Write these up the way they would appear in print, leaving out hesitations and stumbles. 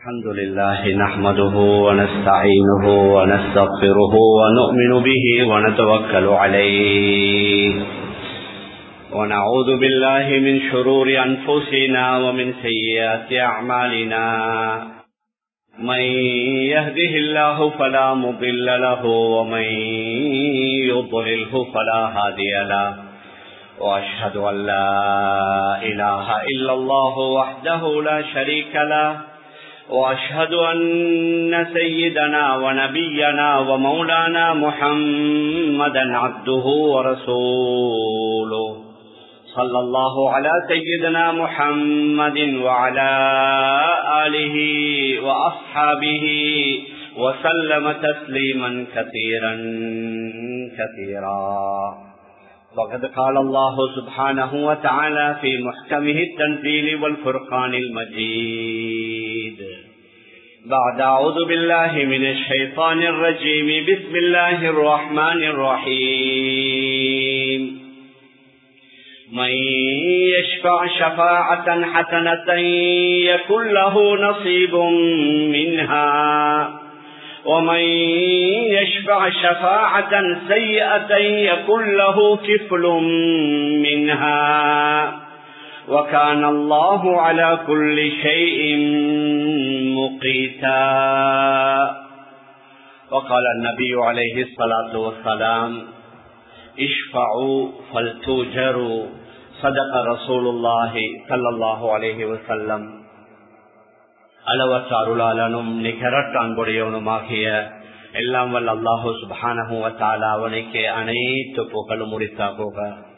الحمد لله نحمده ونستعينه ونستغفره ونؤمن به ونتوكل عليه ونعوذ بالله من شرور أنفسنا ومن سيئات أعمالنا من يهده الله فلا مضل له ومن يضلله فلا هادي له وأشهد أن لا إله إلا الله وحده لا شريك له وأشهد أن سيدنا ونبينا ومولانا محمدا عبده ورسوله صلى الله على سيدنا محمد وعلى آله وأصحابه وسلم تسليما كثيرا كثيرا. وقد قال الله سبحانه وتعالى في محكمه التنزيل والفرقان المجيد بعد أعوذ بالله من الشيطان الرجيم بسم الله الرحمن الرحيم من يشفع شفاعة حسنة يكن له نصيب منها ومن يشفع شفاعة سيئة يكن له كفل منها وكان الله على كل شيء مقيتا. وقال النبي عليه الصلاة والسلام اشفعوا فلتؤجروا صدق رسول الله صلى الله عليه وسلم. அளவற்ற அருளாளனும் நிகரற்ற அன்புடையவனுமாகிய எல்லாம் வல்ல அல்லாஹு சுப்ஹானஹு வ தஆலா அவனுக்கு அனைத்து புகழும் உரித்தாகுக.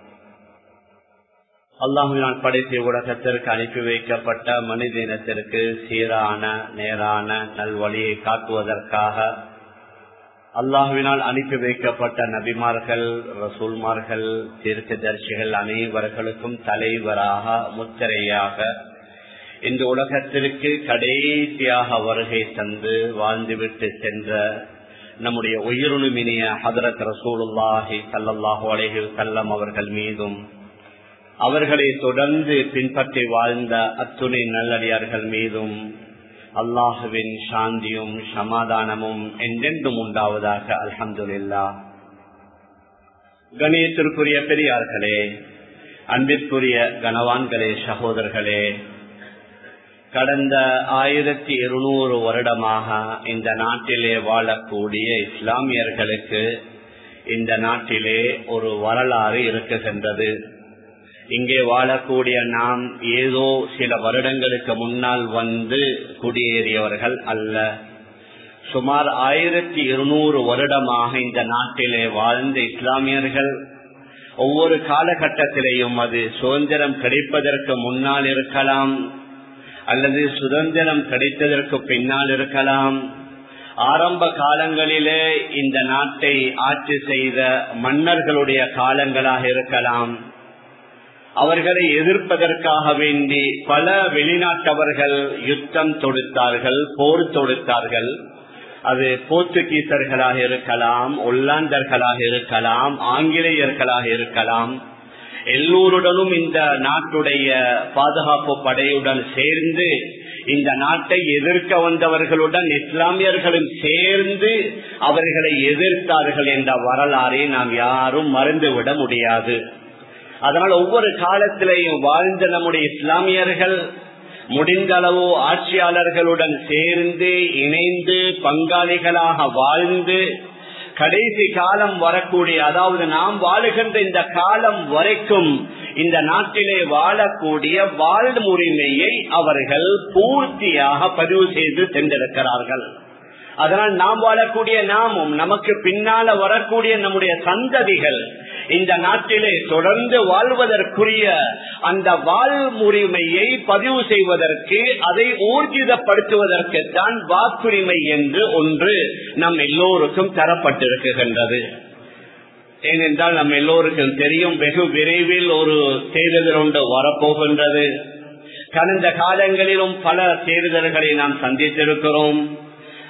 அல்லாஹ்வினால் படைத்த உலகத்திற்கு அனுப்பி வைக்கப்பட்ட மனித இனத்திற்கு சீரான நேரான நல்வழியை காட்டுவதற்காக அல்லாஹ்வினால் அனுப்பி வைக்கப்பட்ட நபிமார்கள், ரசூல்மார்கள், தீர்க்கதரிசிகள் அனைவர்களுக்கும் தலைவராக முத்திரையாக இந்த உலகத்திற்கு கடைசியாக வருகை தந்து வாழ்ந்துவிட்டு சென்ற நம்முடைய உயிருணுமினிய ஹதரத் ரசூலுல்லாஹி ஸல்லல்லாஹு அலைஹி வஸல்லம் அவர்கள் மீதும் அவர்களை தொடர்ந்து பின்பற்றி வாழ்ந்த அத்துணை நல்லடியார்கள் மீதும் அல்லாஹுவின் சாந்தியும் சமாதானமும் என்றென்றும் உண்டாவதாக. அல்ஹம்துலில்லாஹ். கணியத்திற்குரிய பெரியார்களே, அன்பிற்குரிய கனவான்களே, சகோதரர்களே, கடந்த 1200 வருடமாக இந்த நாட்டிலே வாழக்கூடிய இஸ்லாமியர்களுக்கு இந்த நாட்டிலே ஒரு வரலாறு இருக்குகின்றது. இங்கே வாழக்கூடிய நாம் ஏதோ சில வருடங்களுக்கு முன்னால் வந்து குடியேறியவர்கள் அல்ல. சுமார் 1200 வருடமாக இந்த நாட்டிலே வாழ்ந்த இஸ்லாமியர்கள் ஒவ்வொரு காலகட்டத்திலேயும், அது சுதந்திரம் கிடைப்பதற்கு முன்னால் இருக்கலாம் அல்லது சுதந்திரம் கிடைத்ததற்கு பின்னால் இருக்கலாம், ஆரம்ப காலங்களிலே இந்த நாட்டை ஆட்சி செய்த மன்னர்களுடைய காலங்களாக இருக்கலாம், அவர்களை எதிர்ப்பதற்காக வேண்டி பல வெளிநாட்டவர்கள் யுத்தம் தொடுத்தார்கள், போர் தொடுத்தார்கள். அது போர்த்துகீசர்களாக இருக்கலாம், ஒல்லாந்தர்களாக இருக்கலாம், ஆங்கிலேயர்களாக இருக்கலாம். எல்லோருடனும் இந்த நாட்டுடைய பாதுகாப்பு படையுடன் சேர்ந்து இந்த நாட்டை எதிர்க்க வந்தவர்களுடன் இஸ்லாமியர்களும் சேர்ந்து அவர்களை எதிர்த்தார்கள் என்ற வரலாறை நாம் யாரும் மறந்துவிட முடியாது. அதனால் ஒவ்வொரு காலத்திலேயும் வாழ்ந்த நம்முடைய இஸ்லாமியர்கள் முடிந்த அளவு ஆட்சியாளர்களுடன் சேர்ந்து இணைந்து பங்காளிகளாக வாழ்ந்து கடைசி காலம் வரக்கூடிய, அதாவது நாம் வாழுகின்ற இந்த காலம் வரைக்கும் இந்த நாட்டிலே வாழக்கூடிய வாழ்முறைமையை அவர்கள் பூர்த்தியாக பதிவு செய்து சென்றிருக்கிறார்கள். அதனால் நாம் வாழக்கூடிய நாமும் நமக்கு பின்னால வரக்கூடிய நம்முடைய சந்ததிகள் இந்த நாட்டிலே தொடர்ந்து வாழ்வதற்குரிய அந்த வாழ்முறைமையை பதிவு செய்வதற்கு, அதை ஊர்ஜிதப்படுத்துவதற்கு தான் வாக்குரிமை என்று ஒன்று நம் எல்லோருக்கும் தரப்பட்டிருக்கின்றது. ஏனென்றால் நம் எல்லோருக்கும் தெரியும், வெகு விரைவில் ஒரு தேர்தல் ஒன்று வரப்போகின்றது. கடந்த காலங்களிலும் பல தேர்தல்களை நாம் சந்தித்திருக்கிறோம்.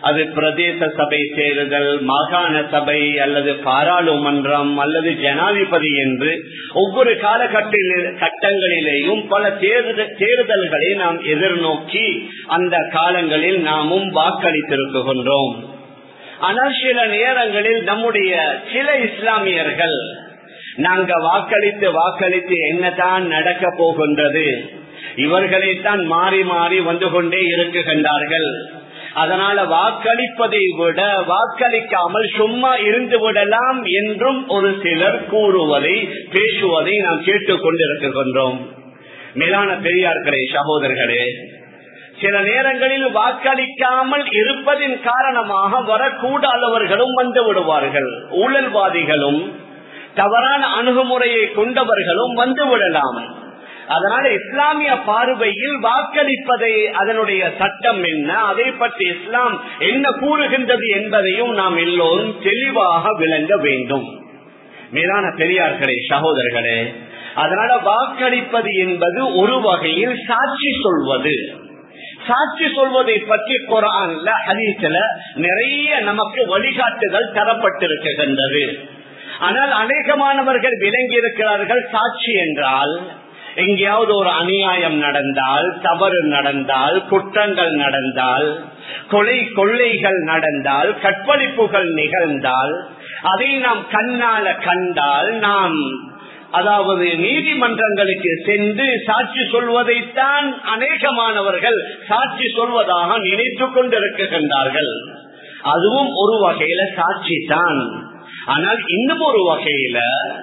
அது பிரதேச சபை தேர்தல், மாகாண சபை அல்லது பாராளுமன்றம் அல்லது ஜனாதிபதி என்று ஒவ்வொரு காலகட்டங்களிலேயும் பல தேர்தல்களை நாம் எதிர்நோக்கி அந்த காலங்களில் நாமும் வாக்களித்திருக்கின்றோம். ஆனால் சில நேரங்களில் நம்முடைய சில இஸ்லாமியர்கள் நாங்க வாக்களித்து என்னதான் நடக்க போகின்றது, இவர்களைத்தான் மாறி மாறி வந்து கொண்டே இருக்குகின்றார்கள், அதனால வாக்களிப்பதை விட வாக்களிக்காமல் சும்மா இருந்து விடலாம் என்றும் ஒரு சிலர் கூறுவதை பேசுவதை நாம் கேட்டுக் கொண்டிருக்கின்றோம். மேலான பெரியார்களே, சகோதரர்களே, சில நேரங்களில் வாக்களிக்காமல் இருப்பதின் காரணமாக வரக்கூடாதவர்களும் வந்து விடுவார்கள். ஊழல்வாதிகளும் தவறான அணுகுமுறையை கொண்டவர்களும் வந்து விடலாம். அதனால இஸ்லாமிய பார்வையில் வாக்களிப்பதை, அதனுடைய சட்டம் என்ன, அதை பற்றி இஸ்லாம் என்ன கூறுகின்றது என்பதையும் நாம் எல்லோரும் தெளிவாக விளங்க வேண்டும். மேலான பெரியார்களே, சகோதரர்களே, அதனால வாக்களிப்பது என்பது ஒரு வகையில் சாட்சி சொல்வது. சாட்சி சொல்வதை பற்றி குர்ஆன்ல, ஹதீஸ்ல நிறைய நமக்கு வழிகாட்டுதல் தரப்பட்டிருக்கின்றது. ஆனால் அநேகமானவர்கள் விளங்கி இருக்கிறார்கள், சாட்சி என்றால் எங்கேயாவது ஒரு அநியாயம் நடந்தால், தவறு நடந்தால், குற்றங்கள் நடந்தால், கொள்ளைகள் நடந்தால், கற்பழிப்புகள் நிகழ்ந்தால், அதை நாம் கண்ணால கண்டால் நாம் அதாவது நீதிமன்றங்களுக்கு சென்று சாட்சி சொல்வதைத்தான் அநேகமானவர்கள் சாட்சி சொல்வதாக நினைத்துக் கொண்டிருக்கின்றார்கள். அதுவும் ஒரு வகையில சாட்சி தான். ஆனால் இன்னும் ஒரு வகையில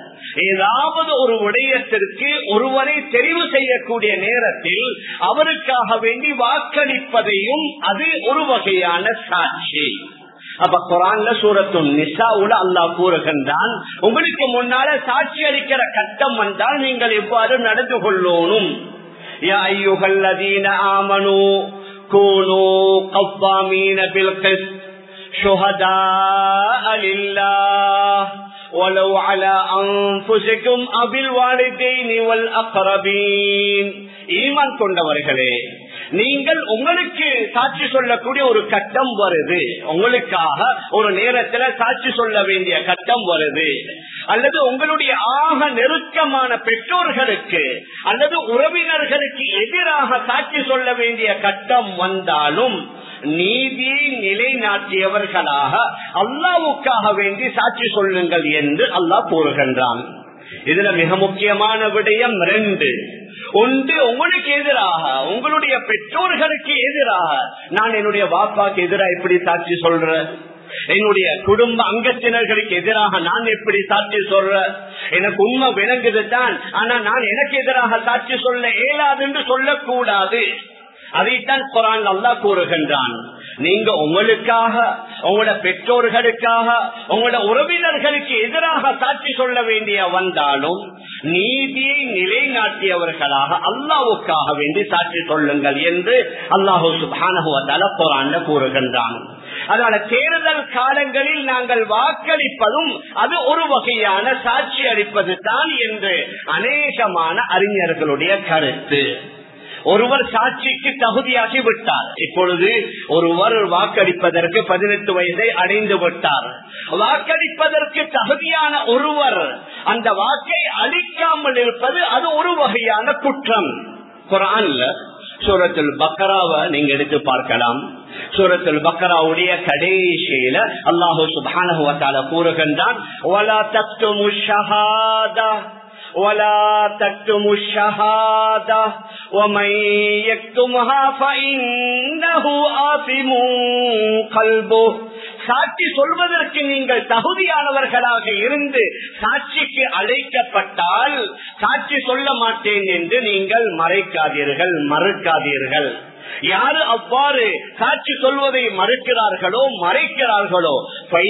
ஏதாவது ஒரு விடயத்திற்கு ஒருவரை தெரிவு செய்யக்கூடிய நேரத்தில் அவருக்காக வேண்டி வாக்களிப்பதையும் அது ஒரு வகையான சாட்சி. அப்ப குர்ஆன்ல சூரத்துன் நிசாவுல அல்லாஹ் கூறுகின்றான், உங்களுக்கு முன்னால சாட்சி அளிக்கிற கட்டம் வந்தால் நீங்கள் எவ்வாறு நடந்து கொள்ளணும். யா அய்யுஹல்லதீன ஆமனூ கூனூ கவ்வாமீன பில் கிஸ்த் ஷுஹதாஅ லில்லாஹ் வலவ் அலா அன்ஃபுஸிகும் அபில் வாலிதைனி வல் அக்ரபீன். ஈமான் கொண்டவர்களே, நீங்கள் உங்களுக்கு சாட்சி சொல்லக்கூடிய ஒரு கட்டம் வருது, உங்களுக்காக ஒரு நேரத்துல சாட்சி சொல்ல வேண்டிய கட்டம் வருது, அல்லது உங்களுடைய ஆக நெருக்கமான பெற்றோர்களுக்கு அல்லது உறவினர்களுக்கு எதிராக சாட்சி சொல்ல வேண்டிய கட்டம் வந்தாலும் நீதியை நிலைநாட்டியவர்களாக அல்லாஹ்வுக்காக வேண்டி சாட்சி சொல்லுங்கள் என்று அல்லாஹ் கூறுகின்றான். இதுல மிக முக்கியமான விடயம் 2. ஒன்று, உங்களுக்கு எதிராக, உங்களுடைய பெற்றோர்களுக்கு எதிராக நான் என்னுடைய வாப்பாக்கு எதிராக எப்படி சாட்சி சொல்றேன், என்னுடைய குடும்ப அங்கத்தினர்களுக்கு எதிராக நான் எப்படி சாட்சி சொல்றேன், எனக்கு உண்மை விளங்குது தான், ஆனா நான் எனக்கு எதிராக சாட்சி சொல்ல இயலாது என்று சொல்லக்கூடாது. அதைத்தான் குர்ஆன் அல்லாஹ் கூறுகின்றான். நீங்க உங்களுக்காக, உங்களோட பெற்றோர்களுக்காக, உங்களோட உறவினர்களுக்கு எதிராக சாட்சி சொல்ல வேண்டிய வந்தாலும் நீதியை நிலைநாட்டியவர்களாக அல்லாஹ்வுக்காக வேண்டி சாட்சி சொல்லுங்கள் என்று அல்லாஹ் சுப்ஹானஹு வ தஆலா குர்ஆன்ல கூறுகின்றான். அதனால தேர்தல் காலங்களில் நாங்கள் வாக்களிப்பதும் அது ஒரு வகையான சாட்சி அளிப்பது தான் என்று அநேகமான அறிஞர்களுடைய கருத்து. ஒருவர் சாட்சிக்கு தகுதியாகி விட்டார். இப்பொழுது ஒருவர் வாக்களிப்பதற்கு 18 வயதை அடைந்து விட்டார். வாக்களிப்பதற்கு தகுதியான ஒருவர் அந்த வாக்கை அளிக்காமல் இருப்பது அது ஒரு வகையான குற்றம். குர்ஆன்ல சூரத்துல் பக்ராவை நீங்க எடுத்து பார்க்கலாம். சூரத்துல் பக்ராவுடைய கடைசியில அல்லாஹ் சுப்ஹானஹு வ தஆலா கூறுகின்றான், வலா தக்துமுஷ் ஷஹாதா ولا تكتموا الشهادة ومن يكتمها فإنه آثم قلبه. சாட்சி சொல்வதற்கு நீங்கள் தகுதியானவர்களாக இருந்து சாட்சிக்கு அழைக்கப்பட்டால் சாட்சி சொல்ல மாட்டேன் என்று நீங்கள் மறுக்காதீர்கள். யாரு அவ்வாறு சாட்சி சொல்வதை மறைக்கிறார்களோ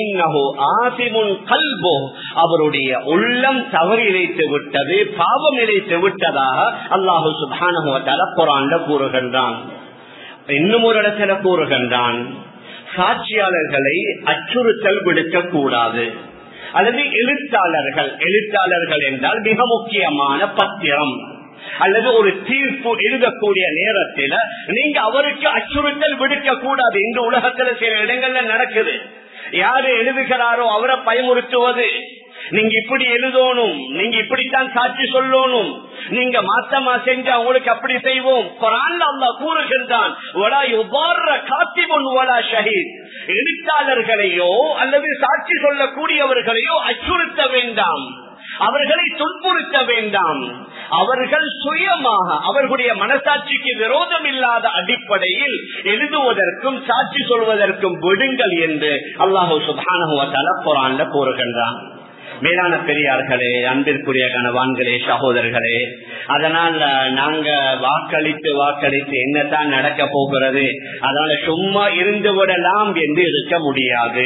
அவருடைய உள்ளம் தவறு இழைத்து விட்டது, பாவம் இழைத்து விட்டதாக அல்லாஹ் சுப்ஹானஹு வ தஆலா குர்ஆன்ல கூறுகின்றான். இன்னும் ஒரு இடத்துல கூறுகின்றான், சாட்சியாளர்களை அச்சுறுத்தல் விடுக்க கூடாது. அல்லது எழுத்தாளர்கள் என்றால் மிக முக்கியமான பத்திரம், அல்லது ஒரு தீர்ப்பு எழுதக்கூடிய நேரத்தில் நீங்க அவருக்கு அச்சுறுத்தல் விடுக்க கூடாது. இந்த உலகத்துல சில இடங்கள்ல நடக்குது. யாரு எழுதுகிறாரோ அவரை பயமுறுத்துவது, நீங்க இப்படி எழுதணும், நீங்க இப்படித்தான் சாட்சி சொல்லணும், நீங்க மாத்தமா செஞ்சா உங்களுக்கு அப்படி செய்வோம். குர்ஆன்ல அல்லாஹ் கூறுகின்றான், வலா யுபார்ர காத்திபுன் வலா ஷஹீத், எழுத்தாளர்களையோ அல்லது சாட்சி சொல்லக்கூடியவர்களையோ அச்சுறுத்த வேண்டாம், அவர்களை துன்புறுத்த வேண்டாம். அவர்கள் சுயமாக அவர்களுடைய மனசாட்சிக்கு விரோதம் இல்லாத அடிப்படையில் எழுதுவதற்கும் சாட்சி சொல்வதற்கும் விடுங்கள் என்று அல்லாஹ் சுப்ஹானஹு வ தஆலா குர்ஆன்ல கூறுகின்றான். மேலான பெரியார்களே, அன்பிற்குரிய கணவான்களே, சகோதரர்களே, அதனால் நாங்க வாக்களித்து என்னதான் நடக்க போகிறது, அதனால சும்மா இருந்து விடலாம் என்று இருக்க முடியாது.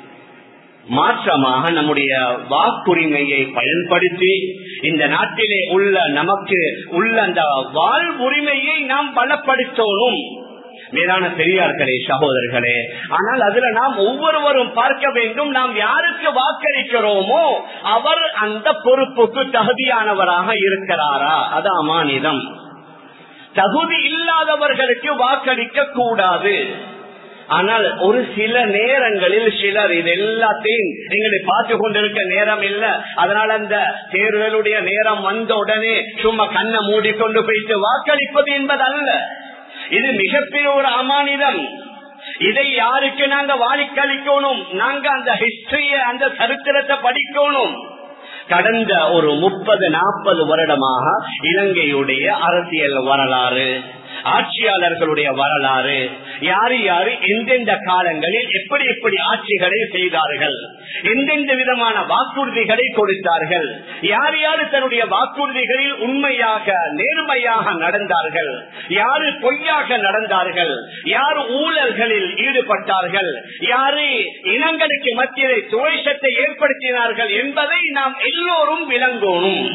மாற்றமாக நம்முடைய வாக்குரிமையை பயன்படுத்தி இந்த நாட்டிலே உள்ள நமக்கு உள்ள அந்த வாழ்வுரிமையை நாம் பலப்படுத்தணும். மேலான பெரியார்களே, சகோதரர்களே, ஆனால் அதுல நாம் ஒவ்வொருவரும் பார்க்க வேண்டும், நாம் யாருக்கு வாக்களிக்கிறோமோ அவர் அந்த பொறுப்புக்கு தகுதியானவராக இருக்கிறாரா, அது அமானிதம். தகுதி இல்லாதவர்களுக்கு வாக்களிக்க கூடாது. ஆனால் ஒரு சில நேரங்களில் சிலர் இது எல்லாத்தையும் எங்களை பார்த்து கொண்டிருக்க நேரம் இல்ல, அதனால அந்த தேர்தலுடைய நேரம் வந்த உடனே சும்மா கண்ணை மூடிக்கொண்டு போயிட்டு வாக்களிப்பது என்பது அல்ல. இது மிகப்பெரிய ஒரு அமானிதம். இதை யாருக்கு நாங்க வாக்களிக்கணும், நாங்க அந்த ஹிஸ்டரிய அந்த சரித்திரத்தை படிக்கணும். கடந்த ஒரு 30-40 வருடமாக இலங்கையுடைய அரசியல் வரலாறு, ஆட்சியாளர்களுடைய வரலாறு, யாரு யாரு எந்தெந்த காலங்களில் எப்படி எப்படி ஆட்சிகளை செய்தார்கள், எந்தெந்த விதமான வாக்குறுதிகளை கொடுத்தார்கள், யார் யாரு தன்னுடைய வாக்குறுதிகளில் உண்மையாக நேர்மையாக நடந்தார்கள், யாரு பொய்யாக நடந்தார்கள், யார் ஊழல்களில் ஈடுபட்டார்கள், யாரு இனங்களுக்கு மத்தியிலே துவேஷத்தை ஏற்படுத்தினார்கள் என்பதை நாம் எல்லோரும் விளங்கணும்.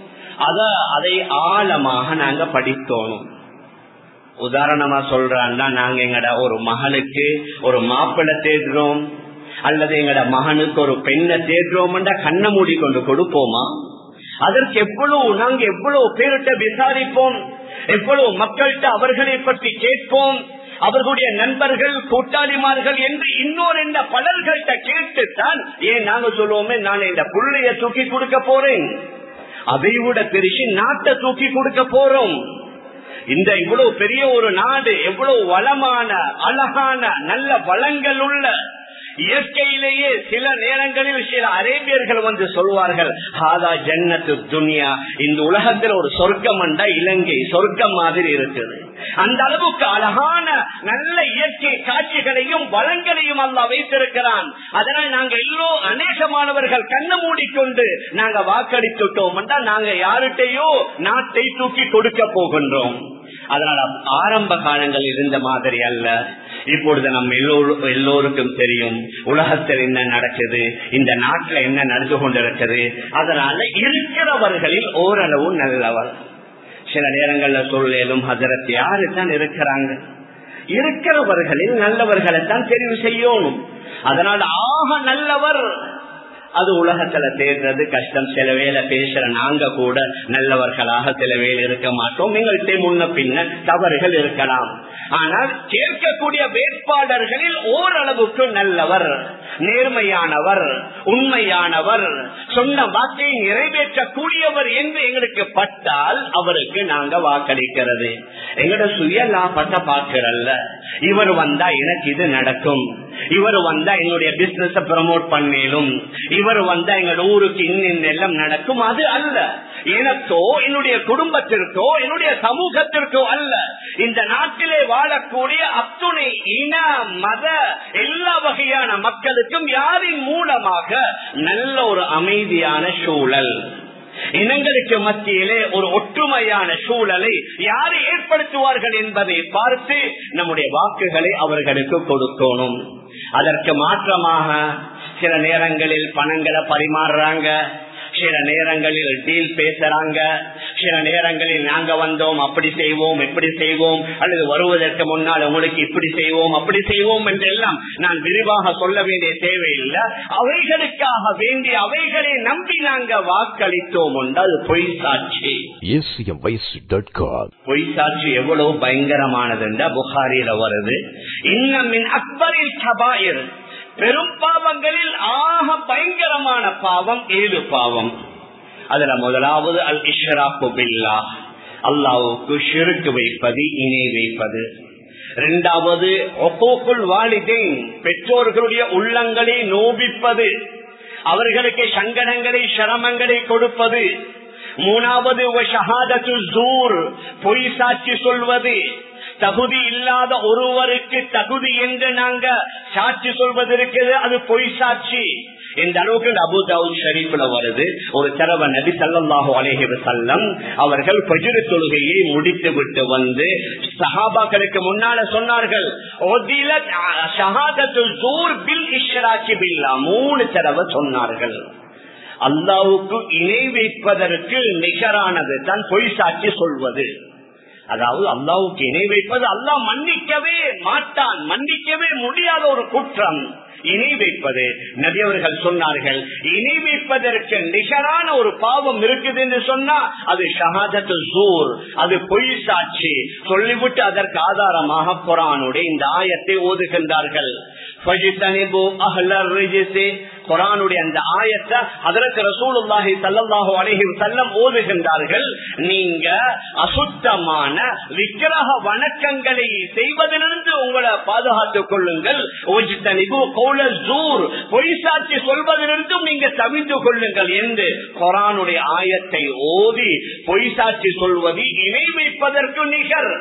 அதை ஆழமாக நாங்க படித்தோணும். உதாரணமா சொல்றான்னா, நாங்க எங்கட ஒரு மகனுக்கு ஒரு மாப்பிள்ளை தேடுறோம் அல்லது எங்கட மகனுக்கு ஒரு பெண்ணை தேடுறோம், கண்ணை மூடி கொண்டு கொடுப்போமா? அதற்கு நாங்க எவ்வளவு பேர்கிட்ட விசாரிப்போம், எவ்வளவு மக்கள்கிட்ட அவர்களை பற்றி கேட்போம், அவர்களுடைய நண்பர்கள் கூட்டாளிமார்கள் என்று இன்னொரு பலர்கள்ட்ட கேட்டுத்தான் ஏன் நாங்க சொல்லுவோமே, நான் இந்த புள்ளைய தூக்கி கொடுக்க போறேன், அதை விட பெருசு நாட்டை தூக்கி கொடுக்க போறோம். இந்த இவ்வளவு பெரிய ஒரு நாடு, எவ்வளவு வளமான அழகான நல்ல வளங்கள் உள்ள இயற்கையிலேயே சில நேரங்களில் சில அரேபியர்கள் வந்து சொல்வார்கள், ஹாதா ஜன்னத்து துன்யா, இந்த உலகத்தில் ஒரு சொர்க்கம் என்றா இலங்கை சொர்க்கம் மாதிரி இருக்குது. அந்த அளவுக்கு அழகான நல்ல இயற்கை காட்சிகளையும் வளங்களையும் அல்லாஹ் வைத்திருக்கிறான். அதனால் நாங்க எல்லோரும் அநேகமானவர்கள் கண்ணு மூடிக்கொண்டு நாங்க வாக்களித்துட்டோம் என்றால் நாங்க யார்கிட்டையோ நாட்டை தூக்கி கொடுக்க போகின்றோம். அதனால ஆரம்ப காலங்கள் இருந்த மாதிரி அல்ல. இப்பொழுது நம்ம எல்லோருக்கும் தெரியும் உலகத்தில் என்ன நடக்குது, இந்த நாட்டில் என்ன நடந்து கொண்டிருக்கிறது. அதனால இருக்கிறவர்களில் ஓரளவு நல்லவர். சில நேரங்கள்ல சொல்லும் ஹஜரத் யாரு தான் இருக்கிறாங்க, இருக்கிறவர்களில் நல்லவர்களைத்தான் தெரிவு செய்யணும். அதனால ஆக நல்லவர் அது உலகத்துல தேடுறது கஷ்டம். சில வேலை பேசுற நாங்க கூட நல்லவர்களாக சில வேலை இருக்க மாட்டோம். எங்கள்கிட்ட முன்ன பின்ன தவறுகள் இருக்கலாம். ஆனால் கேட்கக்கூடிய வேட்பாளர்களில் ஓரளவுக்கு நல்லவர், நேர்மையானவர், உண்மையானவர், சொன்ன வாக்கை நிறைவேற்றக்கூடியவர் என்று எங்களுக்கு பட்டால் அவருக்கு நாங்க வாக்களிக்கிறது. எங்களோட சுய லாபத்தை பார்க்கிறல்ல, இவர் வந்தா எனக்கு இது நடக்கும், இவர் வந்தா என்னுடைய பிசினஸ் ப்ரமோட் பண்ணேலும், இவர் வந்தா எங்களோட ஊருக்கு இன்னெல்லாம் நடக்கும், அது அல்ல. எனக்கோ என்னுடைய குடும்பத்திற்கோ என்னுடைய சமூகத்திற்கோ அல்ல, இந்த நாட்டிலே வாழக்கூடிய அத்துணை இன மத எல்லா வகையான மக்களுக்கும் யாரின் மூலமாக நல்ல ஒரு அமைதியான சூழல், இனங்களுக்கு மத்தியிலே ஒரு ஒற்றுமையான சூழலை யார் ஏற்படுத்துவார்கள் என்பதை பார்த்து நம்முடைய வாக்குகளை அவர்களுக்கு கொடுக்கணும். அதற்கு மாற்றமாக சில நேரங்களில் பணங்களை பரிமாறுறாங்க, சில நேரங்களில் டீல் பேசுறாங்க, சில நேரங்களில் நாங்க வந்தோம் அப்படி செய்வோம் இப்படி செய்வோம், அல்லது வருவதற்கு முன்னால் உங்களுக்கு இப்படி செய்வோம் அப்படி செய்வோம் என்றெல்லாம் நான் விரிவாக சொல்ல வேண்டிய தேவையில்லை. அவைகளுக்காக வேண்டி அவைகளை நம்பி நாங்க வாக்களித்தோம் என்றால் பொய் சாட்சி. பொய் சாட்சி எவ்வளவு பயங்கரமானது என்றால் புகாரில வருது, இன்னமின் அக்பரில் கபாயிர், பெரும் பாவங்களில் ஆக பயங்கரமான பாவம் 7 பாவம். அதுல முதலாவது அல் இஷ்ராக்கு பில்லாஹ், அல்லாஹ்வுக்கு ஷிர்க் வைப்பது, இணை வைப்பது. இரண்டாவது உக்கூக்குல் வாலிதைன், பெற்றோர்களுடைய உள்ளங்களை நோபிப்பது, அவர்களுக்கு சங்கடங்களை சிரமங்களை கொடுப்பது. மூணாவது ஷஹாதத்து ஸூர், பொய் சாட்சி சொல்வது. தகுதி இல்லாத ஒருவருக்கு தகுதி என்று நாங்க சாட்சி சொல்வது இருக்கிறது, அது பொய் சாட்சி. இந்த அளவுக்கு அபூ தாவூத் ஷரீஃப்ல வருது, ஒரு தடவை நபி ஸல்லல்லாஹு அலைஹி வஸல்லம் அவர்கள் ஃபஜ்ர் தொழுகையை முடித்து விட்டு வந்து சஹாபாக்களுக்கு முன்னால சொன்னார்கள், உதிலத் ஷஹாதத்து ஸூர் பில் இஷ்ராக்கி பில்லாஹ், 3 தடவை சொன்னார்கள். அல்லாஹ்வுக்கு இணை வைப்பதற்கு நிகரானது தான் பொய் சாட்சி சொல்வது. அதாவது அல்லாஹ்வுக்கு இணை வைப்பது அல்லாஹ் மன்னிக்கவே மாட்டான், மன்னிக்கவே முடியாத ஒரு குற்றம் இணை வைப்பது. நபி அவர்கள் சொன்னார்கள், இணை வைப்பதற்கு நிகரான ஒரு பாவம் இருக்குது என்று சொன்னா அது ஷஹாதத்து ஸூர், அது பொய் சாட்சி. சொல்லிவிட்டு அதற்கு ஆதாரமாக குர்ஆனுடைய இந்த ஆயத்தை ஓதுகின்றார்கள். குர்ஆனுடைய அந்த ஆயத்தை ஹஜ்ரத் ரசூலுல்லாஹி ஸல்லல்லாஹு அலைஹி வஸல்லம் ஓதுகின்றார்கள். நீங்க அசுத்தமான விக்கிரக வணக்கங்களை செய்வதிலிருந்து உங்களை பாதுகாத்துக் கொள்ளுங்கள். பொய் சாட்சி சொல்வதிலிருந்தும் நீங்க தவிர்த்து கொள்ளுங்கள் என்று குர்ஆனுடைய ஆயத்தை ஓதி பொய் சாட்சி சொல்வது இணை வைப்பதற்கு நிகர்.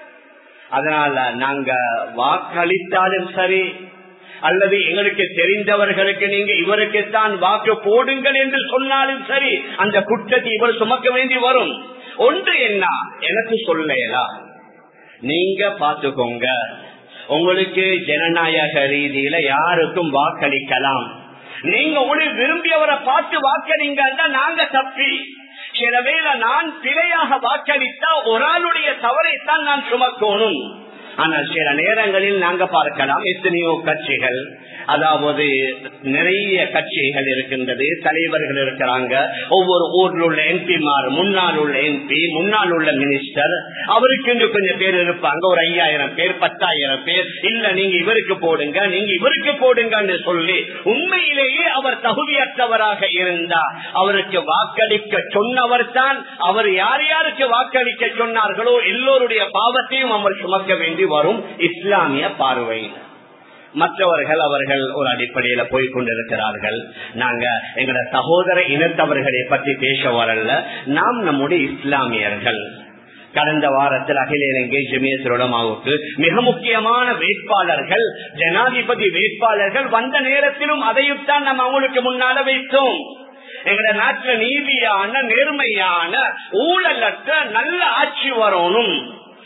அதனால நாங்க வாக்களித்தாலும் சரி, அல்லது எங்களுக்கு தெரிந்தவர்களுக்கு நீங்க இவருக்குத்தான் வாக்கு போடுங்கள் என்று சொன்னாலும் சரி, அந்த குற்றத்தை இவர் சுமக்க வேண்டி வரும். ஒன்று என்ன, எனக்கு சொல்லலாம், நீங்க பாத்துக்கோங்க, உங்களுக்கு ஜனநாயக ரீதியில யாருக்கும் வாக்களிக்கலாம். நீங்க ஒரு விரும்பியவரை பார்த்து வாக்களிங்க, நாங்க தப்பி சில வேளை நான் பிழையாக வாக்களித்தா ஒரு ஆளுடைய தவறைத்தான் நான் சுமக்கணும். ஆனால் சில நேரங்களில் நாங்க பார்க்கலாம், எத்தனையோ கட்சிகள், அதாவது நிறைய கட்சிகள் இருக்கின்றது, தலைவர்கள் இருக்கிறாங்க. ஒவ்வொரு ஊரில் உள்ள எம்பிமார், முன்னாள் உள்ள எம்பி, முன்னாள் உள்ள மினிஸ்டர், அவருக்கு கொஞ்சம் பேர் இருப்பாங்க, ஒரு 5000 பேர் 10,000 பேர். இல்ல நீங்க இவருக்கு போடுங்க, நீங்க இவருக்கு போடுங்கன்னு சொல்லி உண்மையிலேயே அவர் தகுதியற்றவராக இருந்தா அவருக்கு வாக்களிக்க சொன்னவர் தான், அவர் யார் யாருக்கு வாக்களிக்க சொன்னார்களோ எல்லோருடைய பாவத்தையும் அவர் சுமக்க வேண்டி வரும் இஸ்லாமிய பார்வையில். மற்றவர்கள் அவர்கள் ஒரு அடிப்படையில போய்கொண்டிருக்கிறார்கள். நாங்க எங்களோட சகோதர இனத்தவர்களை பற்றி பேச வரல, நாம் நம்முடைய இஸ்லாமியர்கள். கடந்த வாரத்தில் அகில இலங்கை ஜமியத் உலமாவுக்கு மிக முக்கியமான வேட்பாளர்கள், ஜனாதிபதி வேட்பாளர்கள் வந்த நேரத்திலும் அதைத்தான் நம்ம அவங்களுக்கு முன்னால வைத்தோம். எங்களோட நாட்டில் நீதியான, நேர்மையான, ஊழலற்ற நல்ல ஆட்சி வரணும்.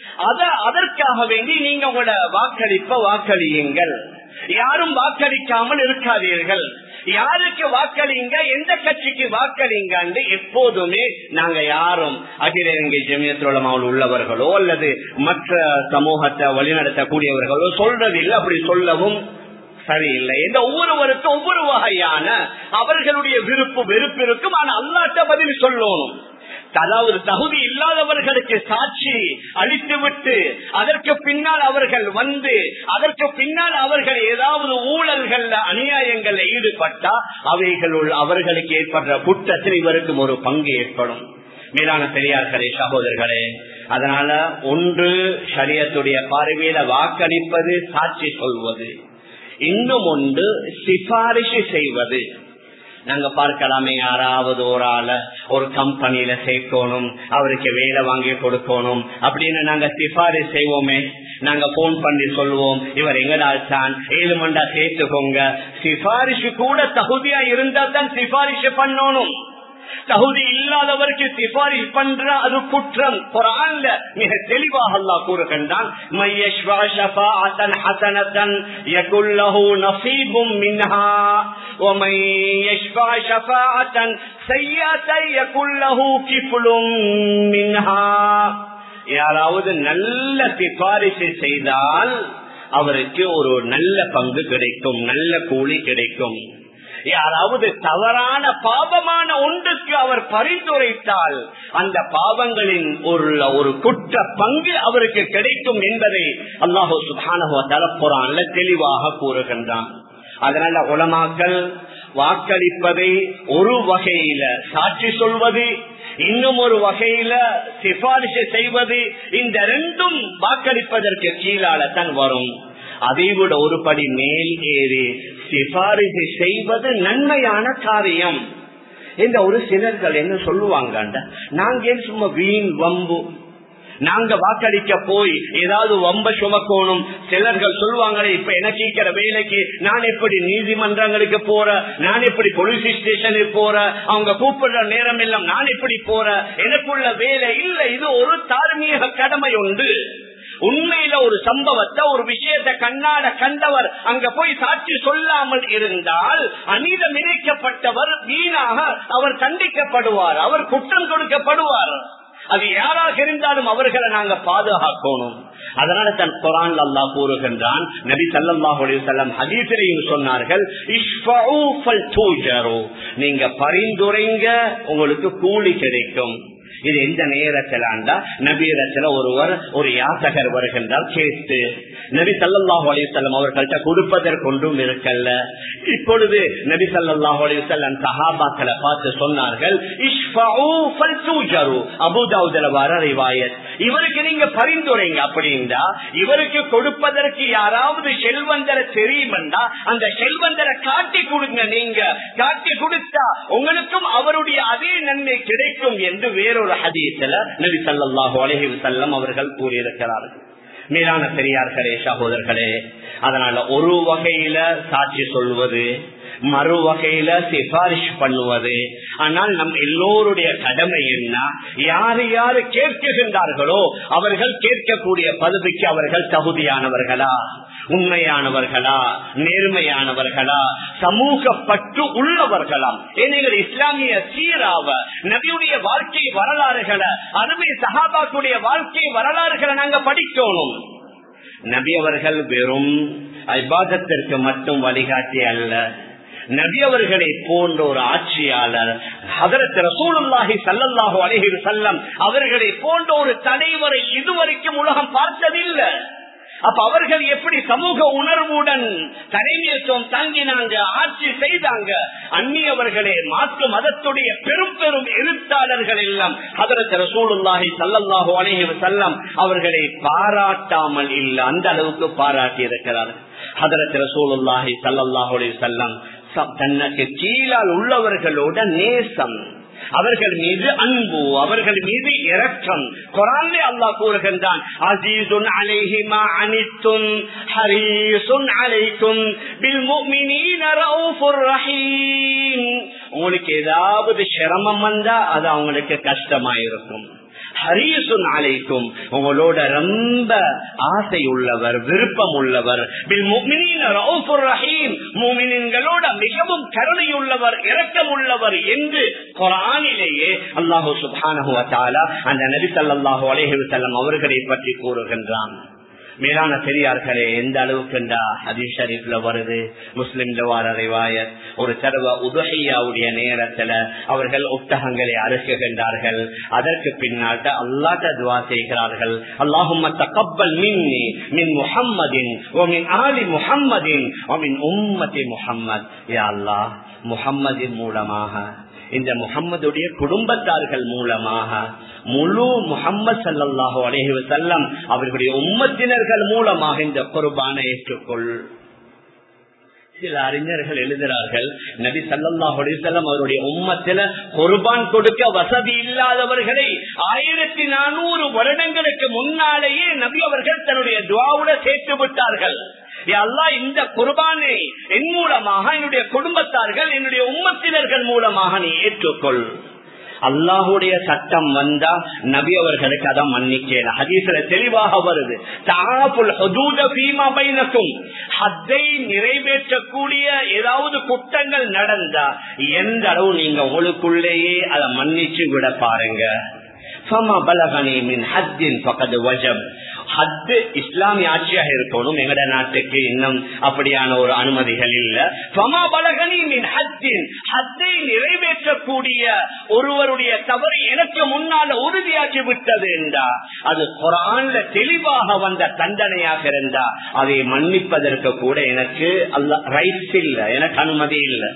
அதற்காக வேண்டி நீங்க உங்களோட வாக்களியுங்கள். யாரும் வாக்களிக்காமல் இருக்காதீர்கள். யாருக்கு வாக்களிங்க, எந்த கட்சிக்கு வாக்களிங்க என்று எப்போதுமே நாங்க யாரும் அகில இலங்கை ஜமியத் உலமாவில் உள்ளவர்களோ அல்லது மற்ற சமூகத்தை வழிநடத்தக்கூடியவர்களோ சொல்றதில்லை. அப்படி சொல்லவும் சரியில்லை. இந்த ஒவ்வொருவருக்கும் ஒவ்வொரு வகையான அவர்களுடைய விருப்பு வெறுப்பு இருக்கும். ஆனா அல்லாஹ்ட்ட பதில் சொல்லணும். அதாவது தகுதி இல்லாதவர்களுக்கு சாட்சி அளித்துவிட்டு அதற்கு பின்னால் அவர்கள் வந்து அதற்கு பின்னால் அவர்கள் ஏதாவது ஊழல்கள் அநியாயங்கள்ல ஈடுபட்டா அவைகளுள் அவர்களுக்கு ஏற்படுற குற்றத்தில் இவருக்கும் ஒரு பங்கு ஏற்படும். மேலான பெரியார்களே, சகோதரர்களே, அதனால ஒன்று ஷரியத்துடைய பார்வையில வாக்களிப்பது, சாட்சி சொல்வது. இன்னும் ஒன்று சிபாரிசு செய்வது. நாங்க பார்க்கலாமே, யாராவது ஒரு ஆள ஒரு கம்பெனியில சேர்க்கணும், அவருக்கு வேலை வாங்கி கொடுக்கணும் அப்படின்னு நாங்க சிபாரிசு செய்வோமே. நாங்க போன் பண்ணி சொல்லுவோம், இவர் எங்கடால் தான் 7 மண்டா சேர்த்துக்கோங்க. சிபாரிசு கூட தகுதியா இருந்தா தான் சிபாரிசு பண்ணணும். தகுதி இல்லாதவருக்கு சிபாரிஷ் பண்ற அது குற்றம். குர்ஆன்ல மிக தெளிவாக அல்லாஹ் கூறுகின்றான், மய்யஷ்வா ஷஃபாஅத்தன் ஹஸனத்தன் யகுல் லஹு நஸீபும் மின்ஹா வ மய்யஷ்வா ஷஃபாஅத்தன் ஸய்யத்தன் யகுல் லஹு கிஃப்லும் மின்ஹா. யாராவது நல்ல சிபாரிஷ் செய்தால் அவருக்கு ஒரு நல்ல பங்கு கிடைக்கும், நல்ல கூலி கிடைக்கும். யாராவது தவறான பாவமான ஒன்றுக்கு அவர் பரிந்துரைத்தால் அந்த பாவங்களின் ஒரு குற்ற பங்கு அவருக்கு கிடைக்கும் என்பதை அல்லாஹ் சுப்ஹானஹு வ தஆலா குர்ஆன்ல தெளிவாக கூறுகின்றான். அதனால உலமாக்கள் வாக்களிப்பதை ஒரு வகையில சாட்சி சொல்வது, இன்னும் ஒரு வகையில சிபாரிசு செய்வது, இந்த ரெண்டும் வாக்களிப்பதற்கு கீழால தான் வரும். அதைவிட ஒரு படி மேல் ஏறி சிபாரிசு செய்வது நன்மையான காரியம். இந்த ஒரு சிலர்கள் என்ன சொல்லுவாங்க, நாங்க சும்மா வீண் வம்பு, நாங்க வாக்களிக்க போய் ஏதாவது வம்ப சுமக்கணும். சிலர்கள் சொல்லுவாங்களே, இப்ப எனக்கு இருக்கிற வேலைக்கு நான் எப்படி நீதிமன்றங்களுக்கு போற, நான் எப்படி போலீஸ் ஸ்டேஷனுக்கு போற, அவங்க கூப்பிடுற நேரம் எல்லாம் நான் எப்படி போற, எனக்குள்ள வேலை இல்லை. இது ஒரு தார்மீக கடமை உண்டு. உண்மையில ஒரு சம்பவத்தை, ஒரு விஷயத்தை கண்ணாட கண்டவர் அங்க போய் சாட்சி சொல்லாமல் இருந்தால் அநீதம் இணைக்கப்பட்டவர் வீணாக அவர் தண்டிக்கப்படுவார், அவர் குற்றம் கொடுக்கப்படுவார். அது யாராக இருந்தாலும் அவர்களை நாங்க பாதுகாக்கணும். அதனால தன் குர்ஆன்ல அல்லாஹ் கூறுகின்றான், நபி ஸல்லல்லாஹு அலைஹி வஸல்லம் ஹதீஸிலேயும் சொன்னார்கள், இஷ்ஃபஉ ஃபல்துஜரு, நீங்க பரிந்துரைங்க உங்களுக்கு கூலி கிடைக்கும். இது எந்த நேரத்தில் நபியிடத்துல ஒருவர் ஒரு யாசகர் வருகின்றார் கேட்டு, நபி ஸல்லல்லாஹு அலைஹி வஸல்லம் அவர்கள்ட்ட கொடுப்பதற்கு ஒன்றும் இருக்கல்ல. இப்பொழுது நபி ஸல்லல்லாஹு அலைஹி வஸல்லம் சஹாபாக்களை பார்த்து சொன்னார்கள், இஷ்ஃபஉ ஃபல்துஜரு. அபூ தாவூதுல வர ரிவாயத், இவருக்கு நீங்க பரிந்துரைங்க. அப்படின்னா இவருக்கு கொடுப்பதற்கு யாராவது செல்வந்தரை தெரியுமெண்டா அந்த செல்வந்தரை காட்டி கொடுங்க. நீங்க காட்டி கொடுத்தா உங்களுக்கும் அவருடைய அதே நன்மை கிடைக்கும் என்று வேறொரு ஹதீஸ்ல நபி ஸல்லல்லாஹு அலைஹி வஸல்லம் அவர்கள் கூறியிருக்கிறார்கள். மேலான பெரியார்களே, சகோதரர்களே, அதனால ஒரு வகையில சாட்சி சொல்வது, மறு வகையில சிபாரிஷ் பண்ணுவது. ஆனால் நம் எல்லோருடைய கடமை என்ன, யாரு யாரு கேட்கின்றார்களோ அவர்கள் கேட்கக்கூடிய பதவிக்கு அவர்கள் தகுதியானவர்களா, உண்மையானவர்களா, நேர்மையானவர்களா, சமூக பற்று உள்ளவர்களா. ஏனெனில் இஸ்லாமிய சீராவ, நபியுடைய வாழ்க்கை வரலாறுகளை, அருமை சஹாபாக்குடைய வாழ்க்கை வரலாறுகளை நாங்க படிக்கணும். நபி அவர்கள் வெறும் இபாதத்திற்கு மட்டும் வழிகாட்டி அல்ல, நபி அவர்களை போன்ற ஒரு ஆட்சியாளர், ஹதரத் ரசூலுல்லாஹி ஸல்லல்லாஹு அலைஹி வஸல்லம் அவர்களை போன்ற ஒரு தலைவரை இதுவரைக்கும் உலகம் பார்த்ததில்லை. அப்ப அவர்கள் எப்படி சமூக உணர்வுடன் தலைமைத்துவம் தாங்கினாங்க, ஆட்சி செய்தாங்க. அந்நியவர்களே, மாற்று மதத்துடைய பெரும் பெரும் எழுத்தாளர்கள் எல்லாம் ஹதரத் ரசூலுல்லாஹி ஸல்லல்லாஹு அலைஹி வஸல்லம் அவர்களை பாராட்டாமல் இல்ல, அந்த அளவுக்கு பாராட்டி இருக்கிறார்கள். ஹதரத் ரசூலுல்லாஹி ஸல்லல்லாஹு அலைஹி வஸல்லம் தனக்கு கீழால் உள்ளவர்களோட நேசம், அவர்கள் மீது அன்பு, அவர்கள் மீது இரக்கம். குர்ஆனிலே அல்லாஹ் கூறுகின்றான், அஸீஸுன் அலைஹி மா அனித்தும் ஹரீஸுன் அலைக்கும் பில் முஃமினீன ரഊஃபுர் ரஹீம். உங்களுக்கு ஏதாவது சிரமம் வந்தா அது அவங்களுக்கு கஷ்டமா இருக்கும். ஹரீஸுன் அலைக்கும், உங்களோட ரொம்ப ஆசை உள்ளவர், விருப்பம் உள்ளவர். பில் முஃமினீன ரഊஃபுர் ரஹீம், முஃமினீன்களோட மிகவும் கருணை உள்ளவர், இரக்கம் உள்ளவர் என்று குர்ஆனிலேயே அல்லாஹ் சுப்ஹானஹு வ தஆலா அந்த நபி ஸல்லல்லாஹு அலைஹி வஸல்லம் அவர்களை பற்றி கூறுகின்றான். மேலான பெரியார்களே, எந்த அளவுக்கு ஹதீஸ் ஷரீஃப்ல வருது, முஸ்லிம்ல வர ரிவாயத், ஒரு தடவை உதுஹியாவுடைய நேரத்துல அவர்கள் ஒட்டகங்களை அறுக்குகின்றார்கள். அதற்கு பின்னாட்ட அல்லாஹ்ட்ட துஆ செய்கிறார்கள், அல்லாஹும்ம தகப்பல் மின்னி மின் முஹம்மதின் வ மின் ஆலி முஹம்மதின் வ மின் உம்மத்தி முஹம்மத். யா அல்லாஹ், முஹம்மதின் மூலமாக, இந்த முஹம்மதுடைய குடும்பத்தார்கள் மூலமாக, முழு முஹம்மது ஸல்லல்லாஹு அலைஹி வஸல்லம் அவர்களுடைய உம்மத்தினர்கள் மூலமாக இந்த குர்பானை ஏற்றுக்கொள். சில அறிஞர்கள் எழுதுகிறார்கள், நபி ஸல்லல்லாஹு அலைஹி வஸல்லம் அவருடைய உம்மத்தில குர்பான் கொடுக்க வசதி இல்லாதவர்களை 1400 வருடங்களுக்கு முன்னாலேயே நபி அவர்கள் தன்னுடைய துஆவுல சேர்த்து விட்டார்கள். அல்லாஹ் இந்த குர்பானை என் மூலமாக, என்னுடைய குடும்பத்தார்கள், என்னுடைய உம்மத்தினர்கள் மூலமாக நீ ஏற்றுக்கொள். அல்லாஹுடைய சட்டம் வந்தா நபி அவர்களுக்கு அதை மன்னிக்கல. ஹதீஸ்ல தெளிவாக வருது, தஆஃபுல் ஹுதூத ஃபீமா பைனக்கும், ஹத்தை நிறைவேற்றக்கூடிய ஏதாவது குற்றங்கள் நடந்தா எந்த அளவு நீங்க உங்களுக்குள்ளேயே அதை மன்னிச்சு விட பாருங்க. ஃபமா பலகனி மின் ஹத்தின் ஃபகத் வஜப். ஹத்து இஸ்லாமிய ஆட்சியாக இருக்கணும். எங்கட நாட்டுக்கு இன்னும் அப்படியான ஒரு அனுமதிகள் இல்ல. ஃபமா பலகனி மின் ஹத்தின், ஹத்தை நிறைவேற்றக்கூடிய ஒருவருடைய தவறு எனக்கு முன்னால உறுதியாக்கி விட்டது என்றா, அது குர்ஆன்ல தெளிவாக வந்த தண்டனையாக இருந்தா அதை மன்னிப்பதற்கு கூட எனக்கு ரைட்ஸ் இல்ல, எனக்கு அனுமதி இல்லை.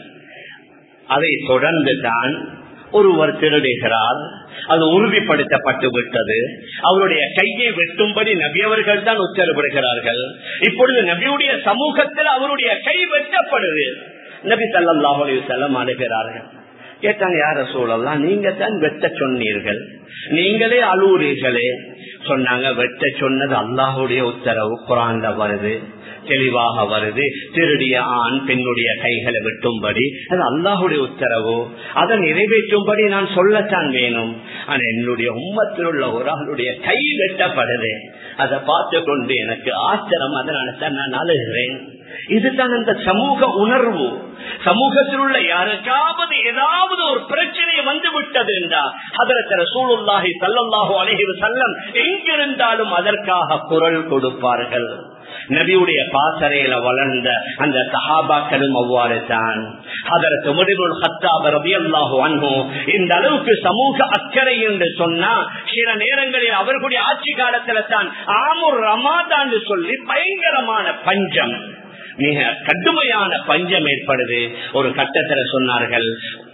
அதை தொடர்ந்து தான் ஒருவர் திருடுகிறார், அது உறுதிப்படுத்தப்பட்டு விட்டது, அவருடைய கையை வெட்டும்படி நபி அவர்கள் தான் உத்தரவிடுகிறார்கள். இப்பொழுது நபியுடைய சமூகத்தில் அவருடைய கை வெட்டப்படுது. நபி ஸல்லல்லாஹு அலைஹி வஸல்லம் அழுகிறார்கள். கேட்டாங்க, யார் ரசூலல்லாஹ், நீங்க தான் வெட்ட சொன்னீர்கள், நீங்களே அழுவுறீர்களே. சொன்னாங்க, வெட்ட சொன்னது அல்லாஹுடைய உத்தரவு, குர்ஆன்ல வருது, தெளிவாக வருது. திருடிய ஆண் பெண்ணுடைய கைகளை வெட்டும்படி அது அல்லாஹுடைய உத்தரவு, அதை நிறைவேற்றும்படி நான் சொல்லத்தான் வேணும். ஆனா என்னுடைய உம்மத்தில் உள்ள ஒரு ஆளுடைய கை வெட்டப்படுது, அதை பார்த்து கொண்டு எனக்கு ஆச்சரியம், அதனால தான் நான் அழுகிறேன். இதுதான் அந்த சமூக உணர்வு. சமூகத்தில் உள்ள யாருக்காவது ஏதாவது ஒரு பிரச்சனை வந்து விட்டது என்றால் ஹதரத் ரசூலுல்லாஹி ஸல்லல்லாஹு அலைஹி வஸல்லம் எங்கிருந்தாலும் அதற்காக குரல் கொடுப்பார்கள். நபியுடைய பாசறையில வளர்ந்த அந்த சஹாபாக்களும் அவ்வாறு தான். ஹதரத் உமர் இப்னுல் கத்தாப் ரலியல்லாஹு அன்ஹு இந்த அளவுக்கு சமூக அக்கறை என்று சொன்னா, சில நேரங்களில் அவர்களுடைய ஆட்சி காலத்துல தான் ஆமுர் ரமாதான் சொல்லி பயங்கரமான பஞ்சம், மிக கடுமையான பஞ்சம் ஏற்படுது. ஒரு கட்டத்தில் சொன்னார்கள்,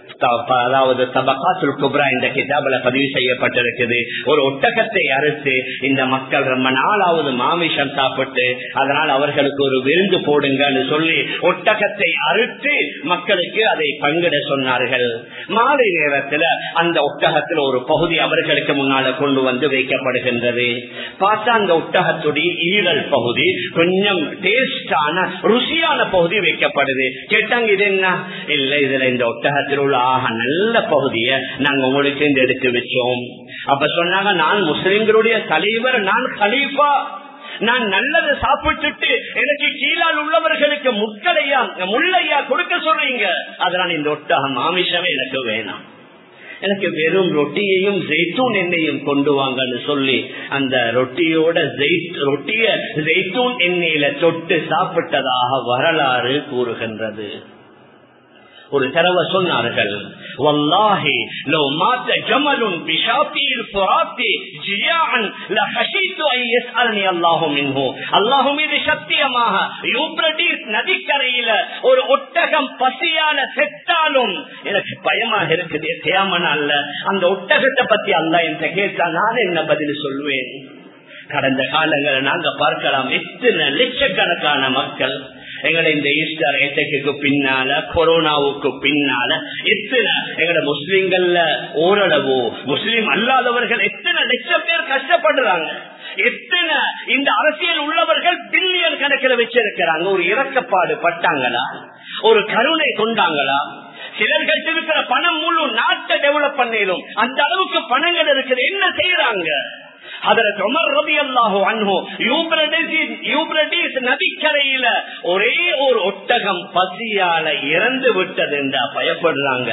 அதாவது தபகாத்துல் குப்ரா இந்த கிதாபுல பதிவு செய்யப்பட்டிருக்குது, ஒரு ஒட்டகத்தை அறுத்து இந்த மக்கள் ரொம்ப நாளாவது மாமிசம் சாப்பிட்டு அதனால் அவர்களுக்கு ஒரு விருந்து போடுங்கன்னு சொல்லி ஒட்டகத்தை அறுத்து மக்களுக்கு அதை பங்கிட சொன்னார்கள். மாலை நேரத்தில் அந்த ஒட்டகத்தில் ஒரு பகுதி அவர்களுக்கு முன்னால கொண்டு வந்து வைக்கப்படுகின்றது. பார்த்தா அந்த ஒட்டகத்துடைய ஈரல் பகுதி, கொஞ்சம் டேஸ்டான ருசியான பகுதி வைக்கப்படுது. கேட்டாங்க, இது என்ன? இல்ல, இதுல இந்த ஒட்டகத்தில் உள்ள நல்ல பகுதியை நாங்க உங்களுக்கு எடுத்து வச்சோம். அப்ப சொன்னாங்க, நான் முஸ்லிம்களுடைய தலைவர், நான் கலீஃபா, நான் நல்லதை சாப்பிட்டுட்டு எனக்கு கீழால் உள்ளவர்களுக்கு முள்ளையா கொடுக்க சொல்றீங்க, அதனால் இந்த ஒட்டகம் மாமிசமே எனக்கு வேணாம், எனக்கு வெறும் ரொட்டியையும் ஜெய்தூன் எண்ணெயும் கொண்டு வாங்கன்னு சொல்லி அந்த ரொட்டியோட ரொட்டிய ஜெய்தூன் எண்ணெயில தொட்டு சாப்பிட்டதாக வரலாறு கூறுகின்றது. ஒரு தடவை சொன்னார்கள், வல்லாஹி லவ் மாத ஜமலுன் பிஷாத்தில் ஃபுராத்தி ஜியான் லஹஷீது ஐ யஸ்அல்னி அல்லாஹு மின்ஹு. அல்லாஹ் மீது சத்தியமாக யூப்ரடீஸ் நதிக்கரையில ஒரு ஒட்டகம் பசியால செத்தாலும் எனக்கு பயமாக இருக்குது. கியாமனால அந்த ஒட்டகத்தை பத்தி அல்லாஹ் என்கிட்ட கேட்டா நான் என்ன பதில் சொல்வேன்? கடந்த காலங்களை நாங்க பார்க்கலாம், எத்தனை லட்சக்கணக்கான மக்கள் எங்களை இந்த ஈஸ்டர் ஏட்டைக்கு பின்னால, கொரோனாவுக்கு பின்னால எத்தனை எங்களோட முஸ்லிம்கள்ல ஓரளவு முஸ்லிம் அல்லாதவர்கள் எத்தனை லட்சம் பேர் கஷ்டப்படுறாங்க. எத்தனை இந்த அரசியல் உள்ளவர்கள் பில்லியன் கணக்கில் வச்சிருக்கிறாங்க. ஒரு இரக்கப்பாடு பட்டாங்களா? ஒரு கருணை கொண்டாங்களா? சிலர்கள் இருக்கிற பணம் முழு நாட்டை டெவலப் பண்ணிடும், அந்த அளவுக்கு பணங்கள் இருக்குது. என்ன செய்யறாங்க? ஹதரத் உமர் ரலியல்லாஹு அன்ஹு யூப்ரடீஸ் நதிக்கரையில ஒரே ஒரு ஒட்டகம் பசியால இறந்து விட்டது என்றா பயப்படுறாங்க.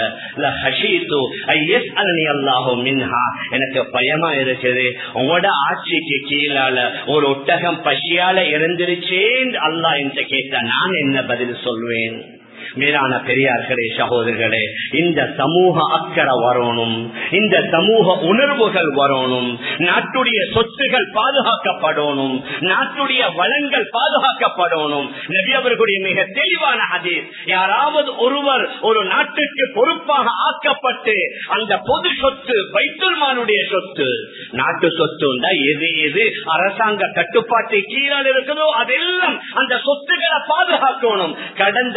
எனக்கு பயமா இருக்குது, உங்களோட ஆட்சிக்கு கீழால ஒரு ஒட்டகம் பசியால இறந்துருச்சேன் அல்லாஹ் என்று கேட்டா நான் என்ன பதில் சொல்வேன்? மேலான பெரியார்களே, சகோதரர்களே, இந்த சமூக அக்கறை வரணும், இந்த சமூக உணர்வுகள் வரணும். நாட்டுடைய சொத்துகள் பாதுகாக்கப்படணும், நாட்டுடைய வளங்கள் பாதுகாக்கப்படணும். நபி அவர்களுடைய மிக தெளிவான ஹதீஸ், யாராவது ஒருவர் ஒரு நாட்டுக்கு பொறுப்பாக ஆக்கப்பட்டு அந்த பொது சொத்து பைத்துல் மாலுடைய சொத்து, நாட்டு சொத்து எது எது அரசாங்க கட்டுப்பாட்டை கீழே இருக்குதோ அதெல்லாம் அந்த சொத்துக்களை பாதுகாக்கணும். கடந்த காலங்கள்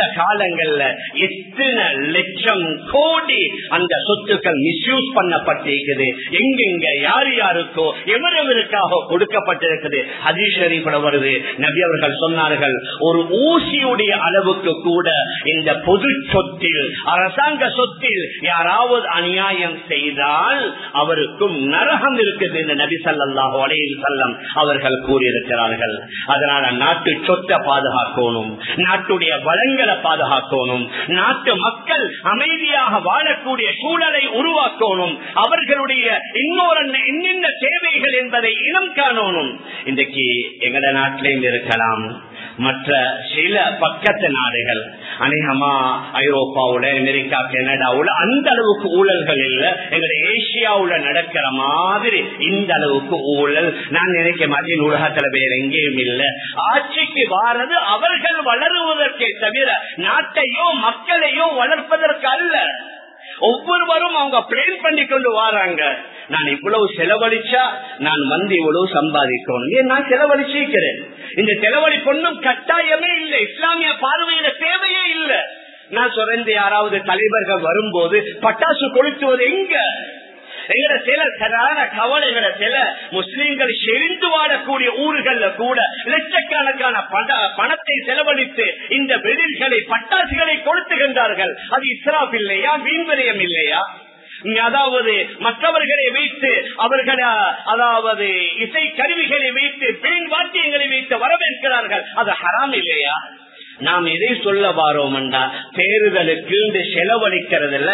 காலங்கள்ல எத்தனை லட்சம் கோடி அந்த சொத்துக்கள் மிஸ்யூஸ் பண்ணப்பட்டிருக்குது, எங்கெங்க யார் யாருக்கோ எவரவருக்காக கொடுக்கப்பட்டிருக்குது. ஹதீஸ் ஷரீஃப்ல வருது, நபி அவர்கள் சொன்னார்கள், ஒரு ஊசியுடைய அளவுக்கு கூட இந்த பொது சொத்தில் அரசாங்க சொத்தில் யாராவது அநியாயம் செய்தால் அவருக்கும் நரகம் இருக்குது என்று நபி ஸல்லல்லாஹு அலைஹி வஸல்லம் அவர்கள் கூறியிருக்கிறார்கள். அதனால நாட்டு சொத்தை பாதுகாக்கணும், நாட்டுடைய வளங்களை பாதுகாக்கணும், நாட்டு மக்கள் அமைதியாக வாழக்கூடிய சூழலை உருவாக்கணும், அவர்களுடைய என்னென்ன தேவைகள் என்பதை இனம் காணணும். இன்றைக்கு எங்கட நாட்டிலேயும் இருக்கலாம், மற்ற சில பக்கத்து நாடுகள், அநேகமா ஐரோப்பாவுல, அமெரிக்கா, கனடாவுல அந்த அளவுக்கு ஊழல்கள் இல்ல. எங்களுடைய ஏசியாவுல நடக்கிற மாதிரி இந்த அளவுக்கு ஊழல் நான் நினைக்க மாட்டேன். உலகத்துல வேற எங்கேயும் இல்ல. ஆட்சிக்கு வாரது அவர்கள் வளருவதற்கே தவிர நாட்டையோ மக்களையோ வளர்ப்பதற்கு அல்ல. ஒவ்வொருவரும் அவங்க பிளான் பண்ணி கொண்டு வராங்க. நான் இவ்வளவு செலவழிச்சா நான் வந்து இவ்வளவு சம்பாதிக்கணும், ஏன் நான் செலவழிச்சிருக்கிறேன். இந்த செலவழிப்பொன்னும் கட்டாயமே இல்லை, இஸ்லாமிய பார்வையில தேவையே இல்லை. நான் சொல்றேன், யாராவது தலைவர்கள் வரும்போது பட்டாசு கொளுத்துவது எங்க? எங்கட சில சரான கவலைகளை சில முஸ்லிம்கள் செறிந்து வாழக்கூடிய ஊர்கள்ல கூட லட்சக்கணக்கான பணத்தை செலவழித்து இந்த வெடில்களை பட்டாசுகளை கொளுத்துகின்றார்கள். அது இஸ்ராப் இல்லையா? வீண்விரயம் இல்லையா? அதாவது மற்றவர்களை வைத்து அவர்கள் அதாவது இசை கருவிகளை வைத்து பெண் வாத்தியங்களை வைத்து வரவேற்கிறார்கள். அது ஹராம் இல்லையா? நாம் எதை சொல்ல வாரோம் என்றா, தேர்தலுக்கு செலவழிக்கிறதுல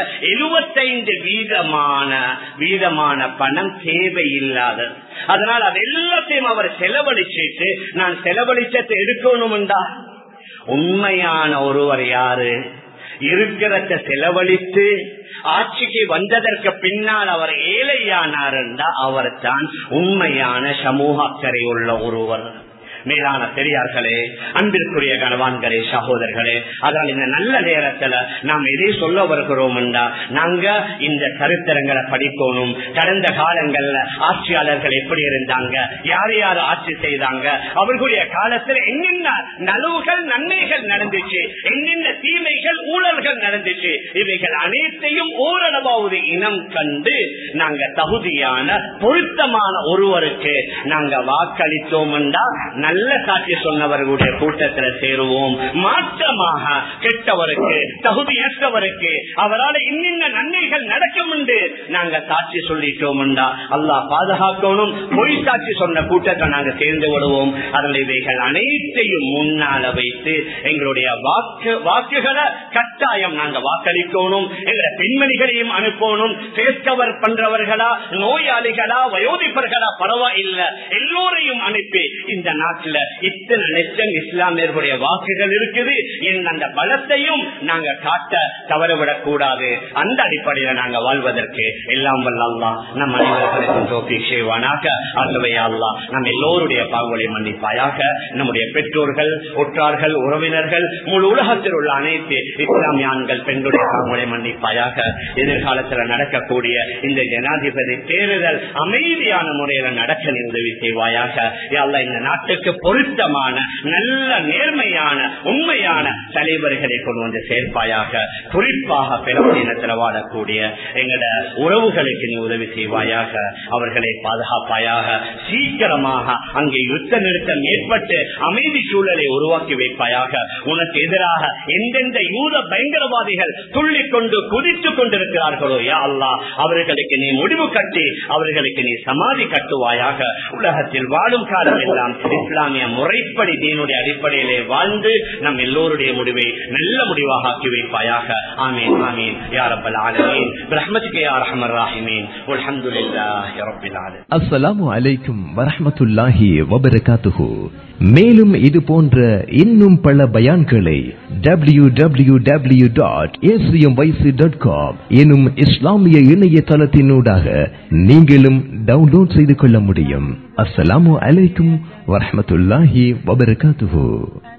75% வீதமான பணம் தேவையில்லாதது. அதனால் அது எல்லாத்தையும் அவர் செலவழிச்சிட்டு நான் செலவழிச்சத்தை எடுக்கணும் என்றா, உண்மையான ஒருவர் யாரு? இருக்கிறத செலவழித்து ஆட்சிக்கு வந்ததற்கு பின்னால் அவர் ஏழையானார் என்றால் அவர் தான் உண்மையான சமூக அக்கறை உள்ள ஒருவர். மேலான பெரியார்களே, அன்பிற்குரிய கணவான்களே, சகோதரர்களே, அதனால் இந்த நல்ல நேரத்துல நாம் எதை சொல்ல வருகிறோம் என்றா, நாங்க இந்த சரித்திரங்களை படிக்கணும். கடந்த காலங்கள்ல ஆட்சியாளர்கள் எப்படி இருந்தாங்க, யார் யார் ஆட்சி செய்தாங்க, அவர்களுடைய காலத்தில் என்னென்ன நலவுகள் நன்மைகள் நடந்துச்சு, என்னென்ன தீமைகள் ஊழல்கள் நடந்துச்சு, இவைகள் அனைத்தையும் ஓரளவாவது இனம் கண்டு நாங்க தகுதியான பொருத்தமான ஒருவருக்கு நாங்க வாக்களித்தோம் என்றா நல்ல சாட்சி சொன்னவர்களுடைய கூட்டத்தில் சேருவோம். மாற்றமாக கெட்டவருக்கு, தகுதியற்றவருக்கு, அவரால் இன்னின்ன நன்மைகள் நடக்கும் என்று நாங்க சாட்சி சொல்லிட்டோம் என்றா அல்லாஹ் பாதுகாக்கணும். பொய் சாட்சி சொன்ன கூட்டத்தை நாங்க சேர்ந்து விடுவோம். அதனால் இவைகள் அனைத்தையும் முன்னால வைத்து எங்களுடைய வாக்குகளை கட்டாயம் நாங்க வாக்களிக்கணும். எங்களுடைய பெண்மணிகளையும் அனுப்பணும். ஃபேஸ் கவர் பண்றவர்களா, நோயாளிகளா, வயோதிப்பர்களா பரவாயில்லை, எல்லோரையும் அனுப்பி இந்த நாட்டில் இத்தனை லட்சம் இஸ்லாமியர்களுடைய வாக்குகள் இருக்குது என் அந்த பலத்தையும் நாங்க காட்ட தவறவிடக் கூடாது. அந்த அடிப்படையில் நாங்க வாழ்வதற்கு எல்லாம் வல்ல அல்லாஹ் நம் அனைவருக்கும் தௌஃபீக் செய்வானாக. ஆகவே அல்லாஹ் நம் எல்லோருடைய பாவங்களை மன்னிப்பாயாக. நம்முடைய பெற்றோர்கள், உற்றார்கள், உறவினர்கள், முழு உலகத்தில் உள்ள அனைத்து இஸ்லாமிய ஆண்கள் பெண்களுடைய பாவங்களை மன்னிப்பாயாக. எதிர்காலத்தில் நடக்கக்கூடிய இந்த ஜனாதிபதி தேர்தல் அமைதியான முறையில் நடக்க நீ உதவி செய்வாயாக. இந்த நாட்டுக்கு பொருத்தமான நல்ல நேர்மையான உண்மையான தலைவர்களை கொண்டு வந்து சேர்ப்பாயாக. குறிப்பாக பெலஸ்தீனத்தில் வாழக்கூடிய எங்கட உறவுகளுக்கு நீ உதவி செய்வாயாக, அவர்களை பாதுகாப்பாயாக. சீக்கிரமாக அங்கே யுத்த நிறுத்தம் ஏற்பட்டு அமைதி சூழலை உருவாக்கி வைப்பாயாக. உனக்கு எதிராக எந்தெந்த யூத பயங்கரவாதிகள் துள்ளிக்கொண்டு குதித்துக் கொண்டிருக்கிறார்களோ யா அல்லாஹ், அவர்களுக்கு நீ முடிவு கட்டி அவர்களுக்கு நீ சமாதி கட்டுவாயாக. உலகத்தில் வாழும் காலம் எல்லாம் இஸ்லாமிய முறைப்படி தீனுடைய அடிப்படையிலே வாழ்ந்து நம் எல்லோருடைய முடிவை நல்ல முடிவாக ஆக்கி வைப்பாயாக. ஆமீன் ஆமீன் யா ரப்பல் ஆலமீன் பிரஹ்மத்துக யா அர்ஹமர் ராஹிமீன் வல்ஹம்துலில்லாஹி ரப்பில் ஆலமீன். அஸ்ஸலாமு அலைக்கும் வரஹ்மத்துல்லாஹி வபரகாத்துஹு. மேலும் இது போன்ற இன்னும் பல பயான்களை www.acmyc.com எனும் இஸ்லாமிய இணையதளத்தினூடாக நீங்களும் டவுன்லோட் செய்து கொள்ள முடியும். அஸ்ஸலாமு அலைக்கும் வரஹ்மத்துல்லாஹி வபரகாத்துஹு.